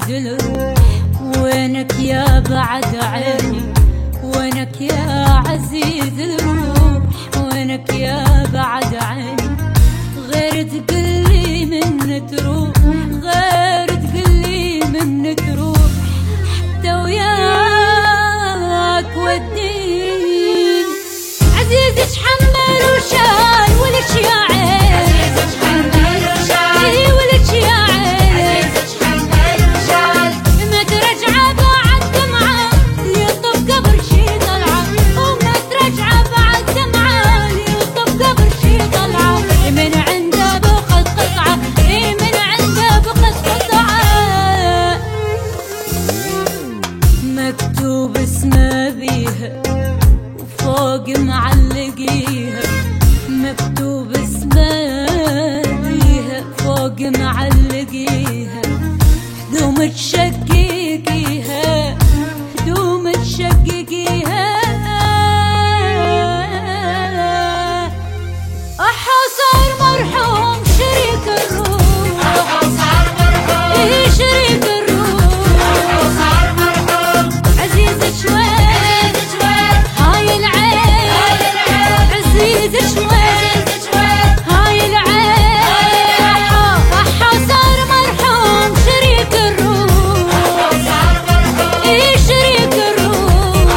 الروح. وينك يا بعد عيني، وينك يا عزيز الروح، وينك يا بعد عيني. غير تقلي من تروح، غير تقلي من تروح، حتى وياك ودين. عزيزك حمل وشال ولك يا عين، عزيزك حمل وشال ولك يا عين، عزيزك حمل وشال. ما ترجع بعد دمعة يطب قبر شي طلعة، وما ترجع بعد دمعة يطب قبر شي طلعة. من عنده بقت قطعة، من عنده بقت قطعة، مكتوب اسمه بيها وفوق معلقيها، مكتوب اسمه بيها فوق معلقيها. هدوم تشققيها، هدوم تشققيها. أحا صار مرحوم شريك الروح، أحا صار مرحوم، إيه شريك الروح. أحا صار مرحوم، عزيزك وين، هاي العين، عزيزك وين، هاي العين. أحا صار مرحوم شريك الروح، أحا صار مرحوم، إيه شريك الروح.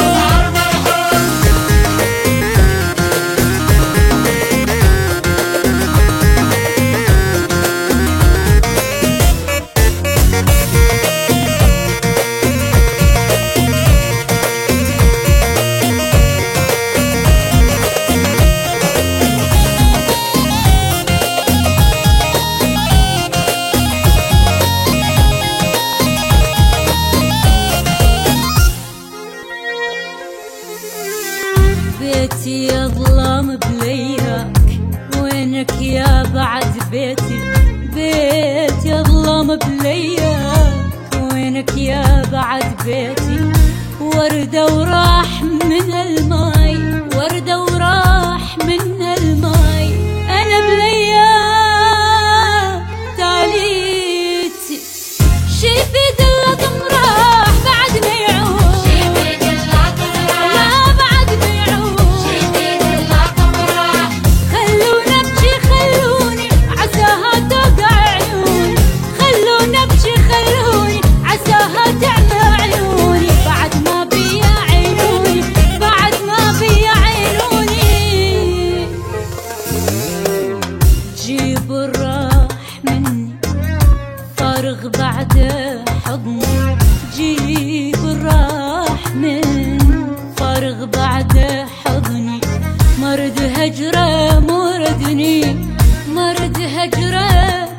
بيتي يظلم بلياك، وينك يا بعد بيتي. بيتي يظلم بلياك، وينك يا بعد بيتي. وردة وراح من الماي، وردة وراح من الماي. أنا بلياك تاليتي، شيفي دلة راح بعد ما يعود، شيفي دلة راح بعد ما يعود، شيفي دلة راح. خلونا ابكي خلوني عساها توقع عيوني، خلونا ابكي خلوني عساها تعمى عيوني. بعد ما بيا عيوني، بعد ما بيا عيوني. جيب الراح مني فارغ بعده حضني، جيب الراح من فارغ بعده حضني. مرد هجره مردني، مرد هجره